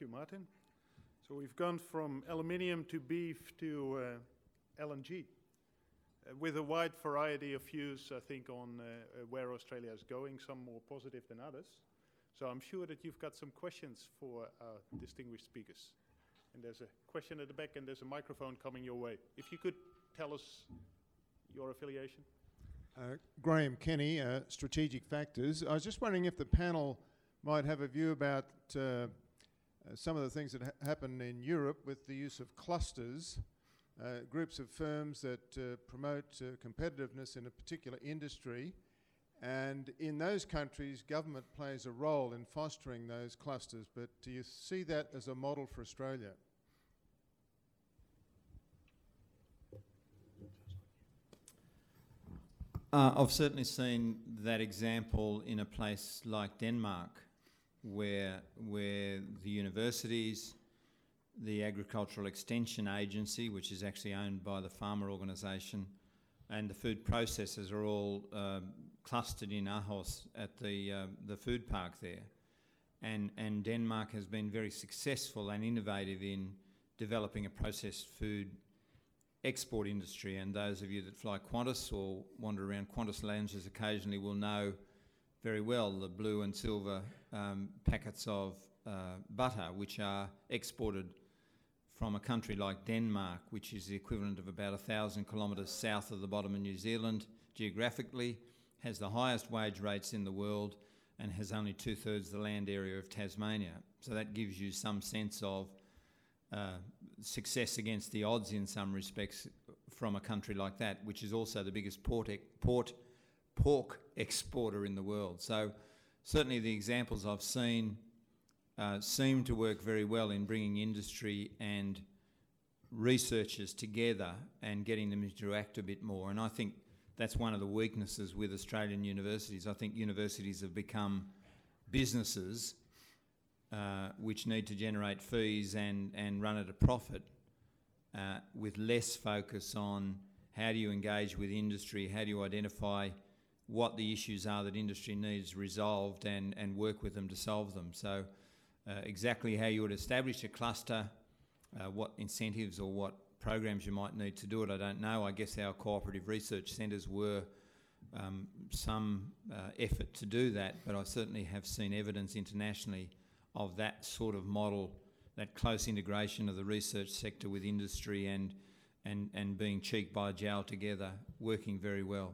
you, Martin. So we've gone from aluminium to beef to LNG, with a wide variety of views, I think, on where Australia is going, some more positive than others. So I'm sure that you've got some questions for our distinguished speakers. And there's a question at the back, and there's a microphone coming your way. If you could tell us your affiliation. Graham Kenny, Strategic Factors. I was just wondering if the panel might have a view about some of the things that happen in Europe with the use of clusters, groups of firms that promote competitiveness in a particular industry. And in those countries, government plays a role in fostering those clusters. But do you see that as a model for Australia? I've certainly seen that example in a place like Denmark, where the universities, the Agricultural Extension Agency, which is actually owned by the farmer organisation, and the food processors are all clustered in Aarhus at the food park there. And Denmark has been very successful and innovative in developing a processed food export industry. And those of you that fly Qantas or wander around Qantas lounges occasionally will know very well the blue and silver packets of butter, which are exported from a country like Denmark, which is the equivalent of about 1,000 kilometres south of the bottom of New Zealand geographically, has the highest wage rates in the world, and has only 2/3 the land area of Tasmania. So that gives you some sense of success against the odds in some respects from a country like that, which is also the biggest pork exporter in the world. So certainly the examples I've seen seem to work very well in bringing industry and researchers together and getting them to interact a bit more. And I think that's one of the weaknesses with Australian universities. I think universities have become businesses which need to generate fees and run at a profit, with less focus on how do you engage with industry, how do you identify what the issues are that industry needs resolved and work with them to solve them. So exactly how you would establish a cluster, what incentives or what programs you might need to do it, I don't know. I guess our cooperative research centres were some effort to do that, but I certainly have seen evidence internationally of that sort of model, that close integration of the research sector with industry and being cheek by jowl together, working very well.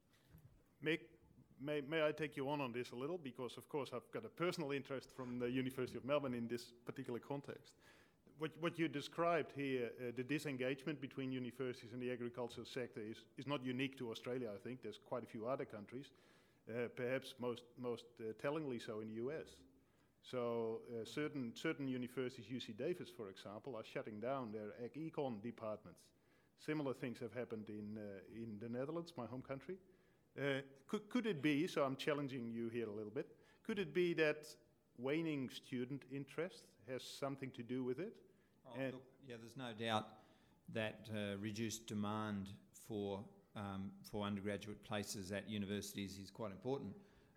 May I take you on this a little? Because, of course, I've got a personal interest from the University of Melbourne in this particular context. What you described here, the disengagement between universities and the agricultural sector is not unique to Australia, I think. There's quite a few other countries, perhaps most tellingly so in the US. So certain universities, UC Davis, for example, are shutting down their ag-econ departments. Similar things have happened in the Netherlands, my home country. Could it be, so I'm challenging you here a little bit, could it be that waning student interest has something to do with it? Look, yeah, there's no doubt that reduced demand for undergraduate places at universities is quite important.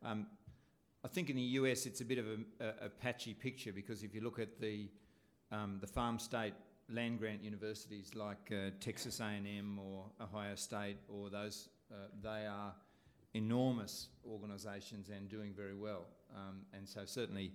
I think in the US it's a bit of a patchy picture, because if you look at the farm state land grant universities like Texas A&M or Ohio State or those, they are enormous organisations and doing very well. And so certainly,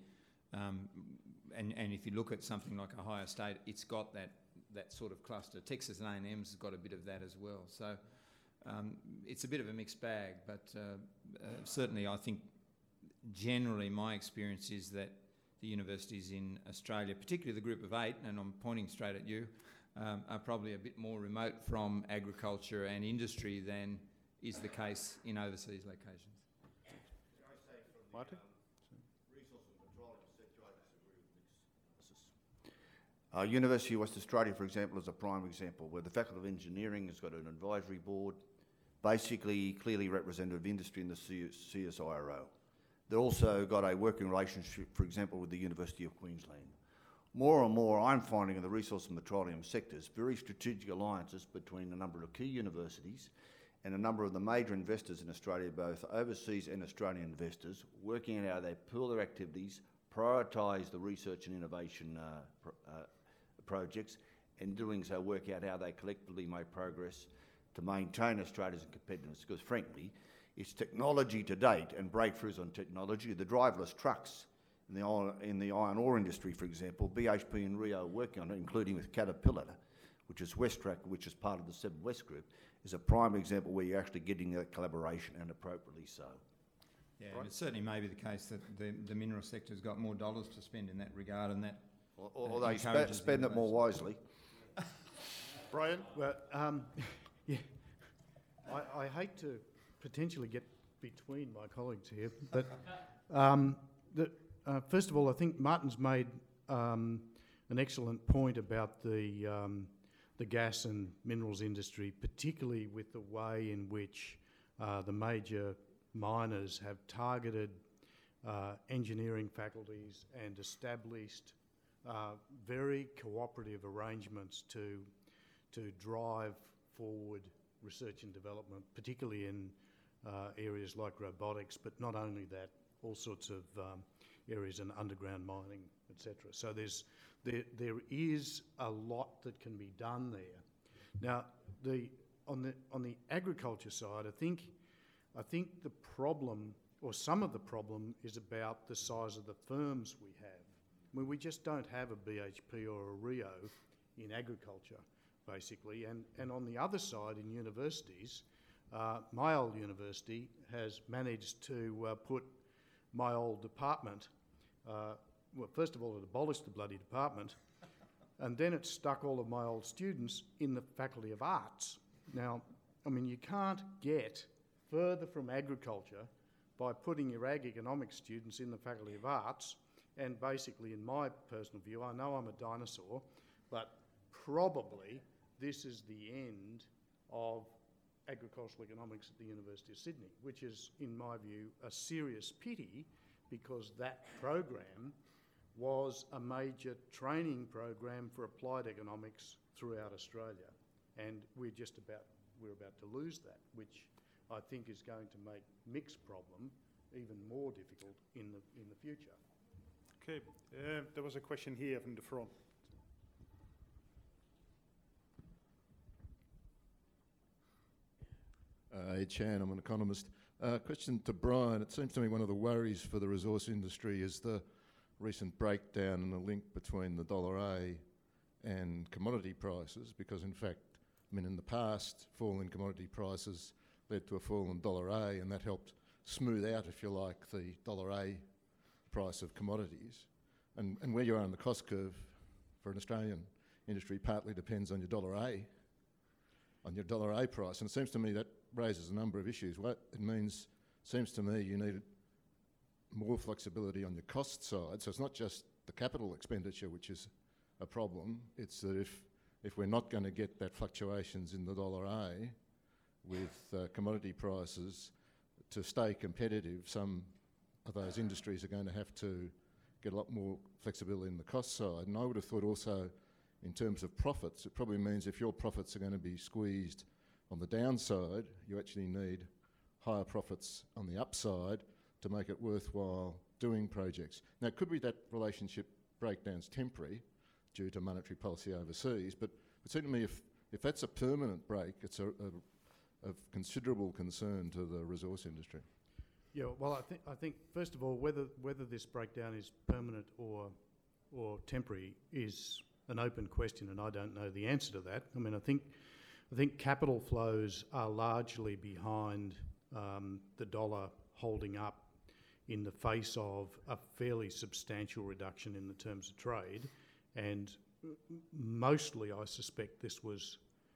and if you look at something like Ohio State, it's got that sort of cluster. Texas A&M's got a bit of that as well. So it's a bit of a mixed bag, but certainly I think generally my experience is that the universities in Australia, particularly the Group of 8, and I'm pointing straight at you, are probably a bit more remote from agriculture and industry than is the case in overseas locations. Can I say from the Martin? resource and petroleum sector, I disagree with Nick's analysis. University of Western Australia, for example, is a prime example, where the Faculty of Engineering has got an advisory board, basically clearly representative of industry in the CSIRO. They've also got a working relationship, for example, with the University of Queensland. More and more, I'm finding in the resource and petroleum sectors very strategic alliances between a number of key universities and a number of the major investors in Australia, both overseas and Australian investors, working out how they pool their activities, prioritise the research and innovation projects, and doing so work out how they collectively make progress to maintain Australia's competitiveness. Because frankly, it's technology to date and breakthroughs on technology. The driverless trucks in the iron ore industry, for example, BHP and Rio are working on it, including with Caterpillar, which is Westrac, which is part of the Seven West Group, is a prime example where you're actually getting that collaboration, and appropriately so. Yeah, and it certainly may be the case that the mineral sector's got more dollars to spend in that regard, and that Or they encourages spend it more innovation. wisely. Brian? Well, yeah, I hate to potentially get between my colleagues here, but first of all, I think Martin's made an excellent point about the gas and minerals industry, particularly with the way in which the major miners have targeted engineering faculties and established very cooperative arrangements to drive forward research and development, particularly in areas like robotics, but not only that, all sorts of areas in underground mining, etc. So there is a lot that can be done there. Now, on the agriculture side, I think the problem, or some of the problem, is about the size of the firms we have. I mean, we just don't have a BHP or a Rio in agriculture, basically. And on the other side, in universities, my old university has managed to put my old department, well, first of all, it abolished the bloody department, and then it stuck all of my old students in the Faculty of Arts. Now, I mean, you can't get further from agriculture by putting your ag economics students in the Faculty of Arts, and basically, in my personal view, I know I'm a dinosaur, but probably this is the end of agricultural economics at the University of Sydney, which is, in my view, a serious pity, because that program was a major training program for applied economics throughout Australia, and we're about to lose that, which I think is going to make mixed problem even more difficult in the future. Okay, there was a question here from the front. Ed Chan, I'm an economist. Question to Brian. It seems to me one of the worries for the resource industry is the recent breakdown in the link between the $A and commodity prices, because in fact, I mean, in the past, fall in commodity prices led to a fall in $A, and that helped smooth out, if you like, the $A price of commodities. And where you are on the cost curve for an Australian industry partly depends on your $A, on your $A price. And it seems to me that raises a number of issues. What it means, seems to me, you need more flexibility on your cost side. So it's not just the capital expenditure which is a problem. It's that if we're not going to get that fluctuations in the $A with commodity prices to stay competitive, some of those industries are going to have to get a lot more flexibility in the cost side. And I would have thought also, in terms of profits, it probably means if your profits are going to be squeezed on the downside, you actually need higher profits on the upside to make it worthwhile doing projects. Now, it could be that relationship breakdown's temporary due to monetary policy overseas, but it seems to me if that's a permanent break, it's of considerable concern to the resource industry. Yeah, well, I think first of all, whether this breakdown is permanent or temporary is an open question, and I don't know the answer to that. I mean, I think capital flows are largely behind the dollar holding up in the face of a fairly substantial reduction in the terms of trade, and mostly I suspect this was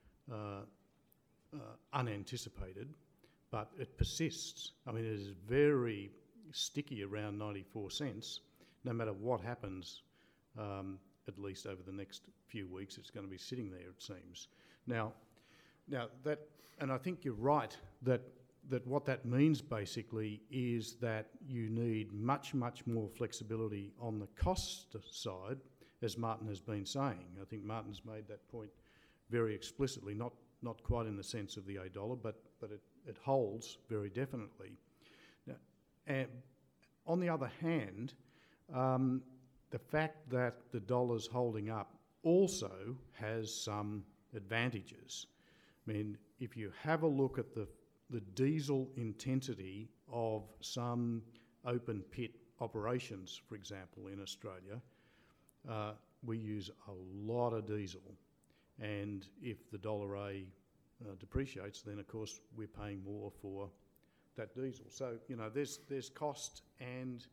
unanticipated, but it persists. I mean, it is very sticky around 94 cents. No matter what happens, at least over the next few weeks, it's going to be sitting there, it seems. Now that, and I think you're right that what that means basically is that you need much, much more flexibility on the cost side, as Martin has been saying. I think Martin's made that point very explicitly, not quite in the sense of the $, but it holds very definitely. Now, and on the other hand, The fact that the dollar's holding up also has some advantages. I mean, if you have a look at the diesel intensity of some open pit operations, for example, in Australia, we use a lot of diesel. And if the $A depreciates, then of course we're paying more for that diesel. So, you know, there's cost and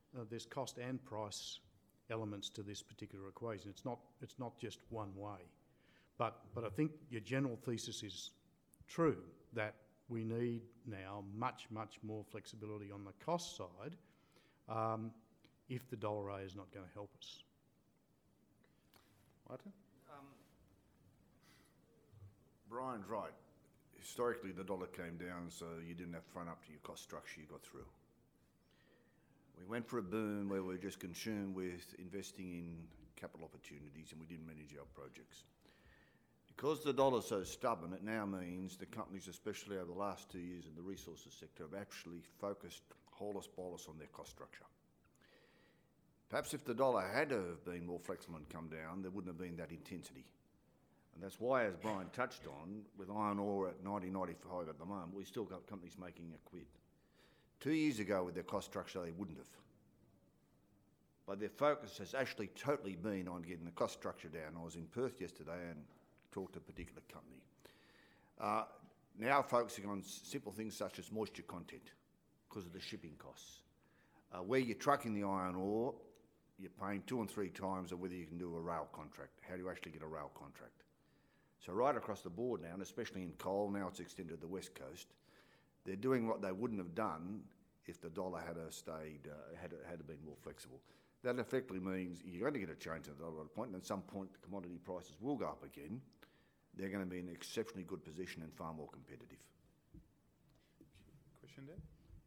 price elements to this particular equation. It's not just one way. But I think your general thesis is true, that we need now much more flexibility on the cost side if the $A is not going to help us. Martin? Brian's right. Historically, the dollar came down, so you didn't have to front up to your cost structure, you got through. We went for a boom where we were just consumed with investing in capital opportunities and we didn't manage our projects. Because the dollar's so stubborn, it now means the companies, especially over the last 2 years in the resources sector, have actually focused holus bolus on their cost structure. Perhaps if the dollar had have been more flexible and come down, there wouldn't have been that intensity. And that's why, as Brian touched on, with iron ore at 90.95 at the moment, we've still got companies making a quid. 2 years ago, with their cost structure, they wouldn't have. But their focus has actually totally been on getting the cost structure down. I was in Perth yesterday and talked to a particular company. Now focusing on simple things such as moisture content because of the shipping costs. Where you're trucking the iron ore, you're paying 2 and 3 times of whether you can do a rail contract. How do you actually get a rail contract? So right across the board now, and especially in coal, now it's extended to the west coast, they're doing what they wouldn't have done if the dollar had been more flexible. That effectively means you're going to get a change at the dollar point, and at some point the commodity prices will go up again. They're going to be in an exceptionally good position and far more competitive. Question there?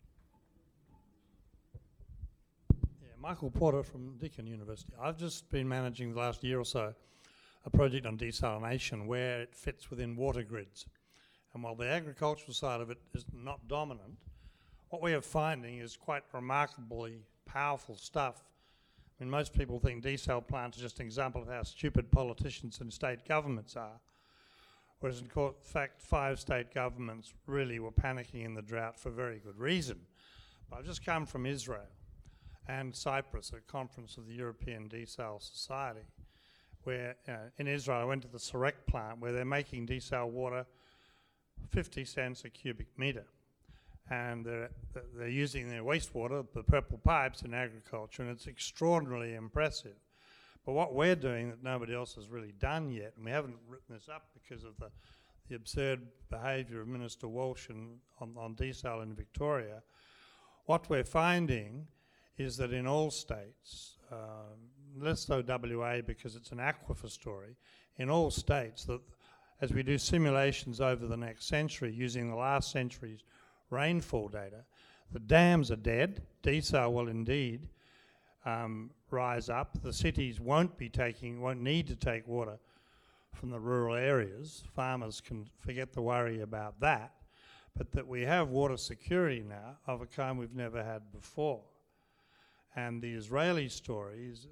Yeah, Michael Porter from Deakin University. I've just been managing the last year or so a project on desalination where it fits within water grids. And while the agricultural side of it is not dominant, what we are finding is quite remarkably powerful stuff. I mean, most people think desal plants are just an example of how stupid politicians and state governments are. Whereas in fact, 5 state governments really were panicking in the drought for very good reason. But I've just come from Israel and Cyprus, a conference of the European Desal Society, where in Israel I went to the Sorek plant where they're making desal water 50 cents a cubic metre. And they're using their wastewater, the purple pipes, in agriculture, and it's extraordinarily impressive. But what we're doing that nobody else has really done yet, and we haven't written this up because of the absurd behaviour of Minister Walsh on desal in Victoria, what we're finding is that in all states, less so WA because it's an aquifer story, in all states, that as we do simulations over the next century using the last century's rainfall data, the dams are dead. Desal will indeed rise up. The cities won't need to take water from the rural areas. Farmers can forget the worry about that. But that we have water security now of a kind we've never had before. And the Israeli stories,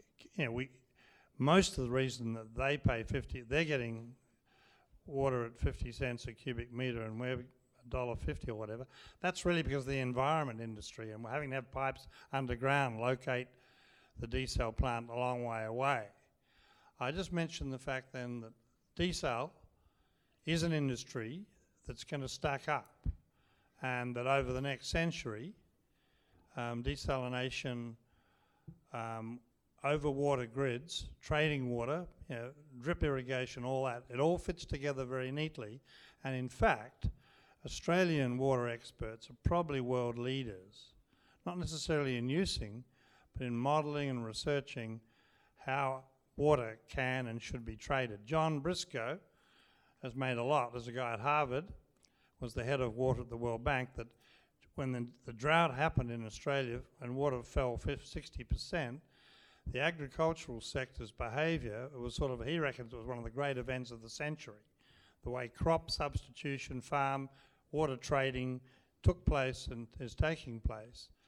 most of the reason that they pay they're getting water at 50 cents a cubic metre and we're $1.50 or whatever, that's really because of the environment industry, and we're having to have pipes underground locate the desal plant a long way away. I just mentioned the fact then that desal is an industry that's going to stack up, and that over the next century, desalination over water grids, trading water, drip irrigation, all that, it all fits together very neatly. And in fact, Australian water experts are probably world leaders, not necessarily in using, but in modelling and researching how water can and should be traded. John Briscoe has made a lot. There's a guy at Harvard, was the head of water at the World Bank, that when the drought happened in Australia and water fell 60%, the agricultural sector's behaviour, it was sort of, he reckons it was one of the great events of the century. The way crop substitution, farm, water trading took place and is taking place.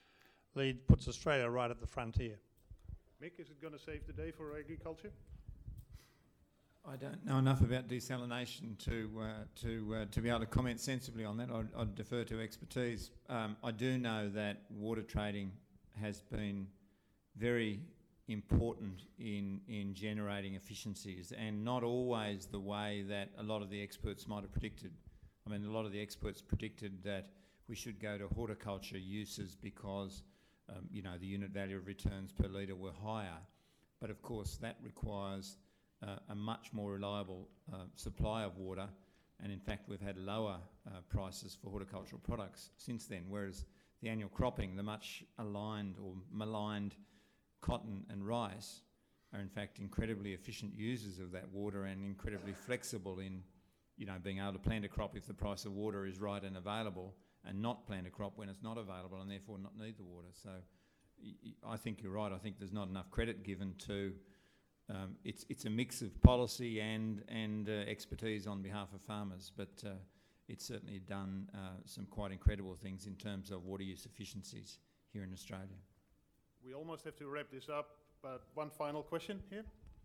lead puts Australia right at the frontier. Mick, is it going to save the day for agriculture? I don't know enough about desalination to be able to comment sensibly on that. I'd defer to expertise. I do know that water trading has been very important in generating efficiencies, and not always the way that a lot of the experts might have predicted. I mean, a lot of the experts predicted that we should go to horticulture uses because, the unit value of returns per litre were higher. But of course, that requires a much more reliable supply of water, and in fact we've had lower prices for horticultural products since then, whereas the annual cropping, the much aligned or maligned cotton and rice, are in fact incredibly efficient users of that water and incredibly flexible in being able to plant a crop if the price of water is right and available, and not plant a crop when it's not available and therefore not need the water. So I think you're right. I think there's not enough credit given to it's a mix of policy and expertise on behalf of farmers, but it's certainly done some quite incredible things in terms of water use efficiencies here in Australia. We almost have to wrap this up, but one final question here.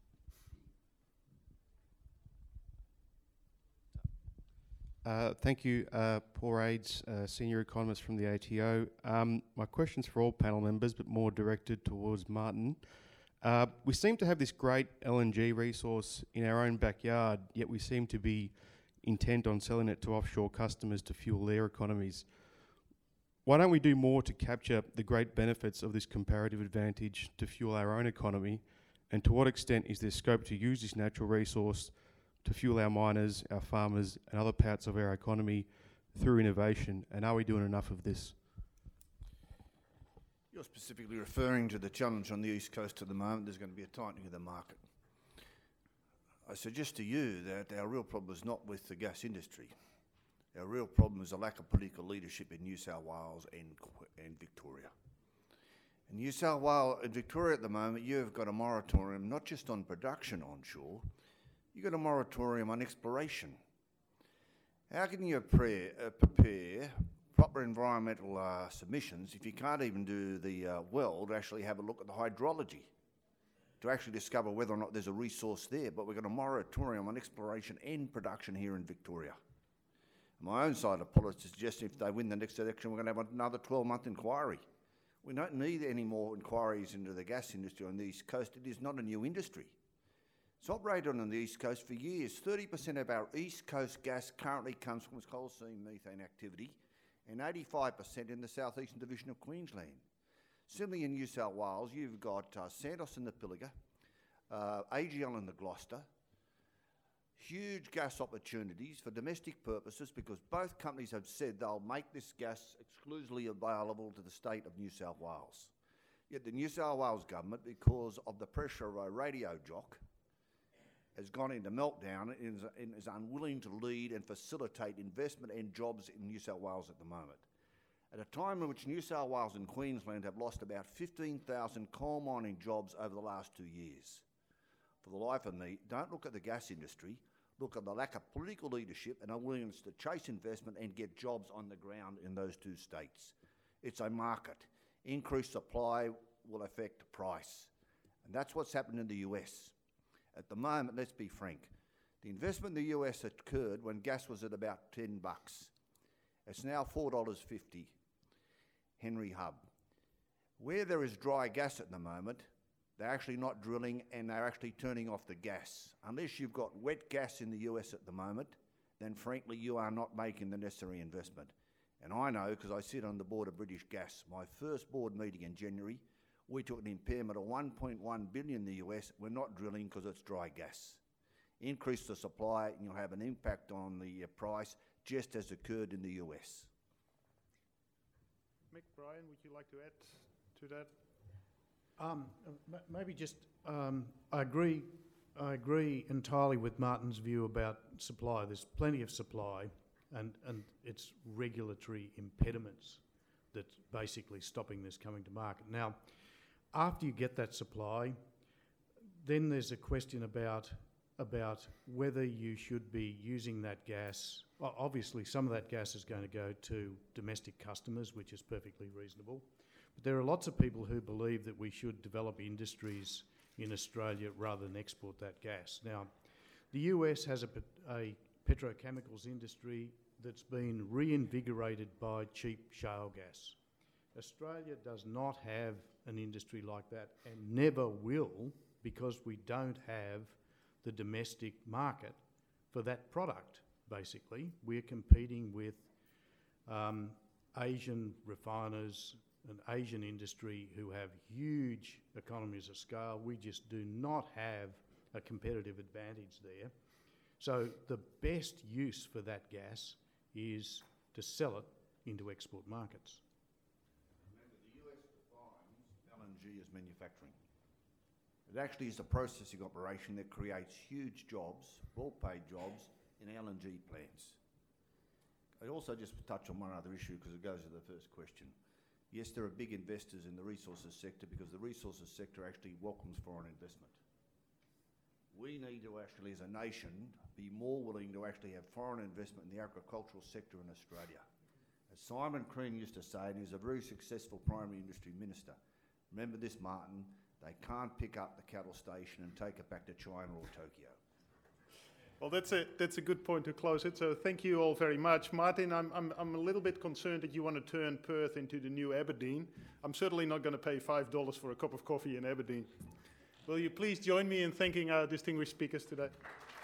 Thank you, Paul Rades, Senior Economist from the ATO. My question's for all panel members, but more directed towards Martin. We seem to have this great LNG resource in our own backyard, yet we seem to be intent on selling it to offshore customers to fuel their economies. Why don't we do more to capture the great benefits of this comparative advantage to fuel our own economy? And to what extent is there scope to use this natural resource to fuel our miners, our farmers, and other parts of our economy through innovation? And are we doing enough of this? You're specifically referring to the challenge on the East Coast at the moment. There's going to be a tightening of the market. I suggest to you that our real problem is not with the gas industry. Our real problem is a lack of political leadership in New South Wales and Victoria. In New South Wales and Victoria at the moment, you've got a moratorium not just on production onshore, you've got a moratorium on exploration. How can you prepare proper environmental submissions if you can't even do the well to actually have a look at the hydrology, to actually discover whether or not there's a resource there? But we've got a moratorium on exploration and production here in Victoria. My own side of politics suggests if they win the next election, we're going to have another 12-month inquiry. We don't need any more inquiries into the gas industry on the East Coast. It is not a new industry. It's operated on the East Coast for years. 30% of our East Coast gas currently comes from coal seam methane activity, and 85% in the southeastern division of Queensland. Similarly in New South Wales, you've got Santos in the Pilliga, AGL in the Gloucester, huge gas opportunities for domestic purposes because both companies have said they'll make this gas exclusively available to the state of New South Wales. Yet the New South Wales government, because of the pressure of a radio jock, has gone into meltdown and is unwilling to lead and facilitate investment and jobs in New South Wales at the moment. At a time in which New South Wales and Queensland have lost about 15,000 coal mining jobs over the last 2 years. For the life of me, don't look at the gas industry, look at the lack of political leadership and a willingness to chase investment and get jobs on the ground in those two states. It's a market. Increased supply will affect price. And that's what's happened in the US. At the moment, let's be frank, the investment in the US occurred when gas was at about $10. It's now $4.50, Henry Hub. Where there is dry gas at the moment, they're actually not drilling and they're actually turning off the gas. Unless you've got wet gas in the US at the moment, then frankly you are not making the necessary investment. And I know because I sit on the board of British Gas. My first board meeting in January, we took an impairment of $1.1 billion in the US. We're not drilling because it's dry gas. Increase the supply and you'll have an impact on the price just as occurred in the US. Mick, Brian, would you like to add to that? Maybe just, I agree entirely with Martin's view about supply. There's plenty of supply and it's regulatory impediments that's basically stopping this coming to market. Now, after you get that supply, then there's a question about whether you should be using that gas. Well, obviously, some of that gas is going to go to domestic customers, which is perfectly reasonable. But there are lots of people who believe that we should develop industries in Australia rather than export that gas. Now, the US has a petrochemicals industry that's been reinvigorated by cheap shale gas. Australia does not have an industry like that and never will, because we don't have the domestic market for that product, basically. We're competing with Asian refiners, an Asian industry who have huge economies of scale. We just do not have a competitive advantage there. So the best use for that gas is to sell it into export markets. Remember, the US defines LNG as manufacturing. It actually is a processing operation that creates huge jobs, well-paid jobs, in LNG plants. I also just touch on one other issue because it goes to the first question. Yes, there are big investors in the resources sector because the resources sector actually welcomes foreign investment. We need to actually, as a nation, be more willing to actually have foreign investment in the agricultural sector in Australia. As Simon Crean used to say, and he was a very successful primary industry minister, remember this, Martin, they can't pick up the cattle station and take it back to China or Tokyo. Well, that's a good point to close it. So thank you all very much. Martin, I'm a little bit concerned that you want to turn Perth into the new Aberdeen. I'm certainly not going to pay $5 for a cup of coffee in Aberdeen. Will you please join me in thanking our distinguished speakers today?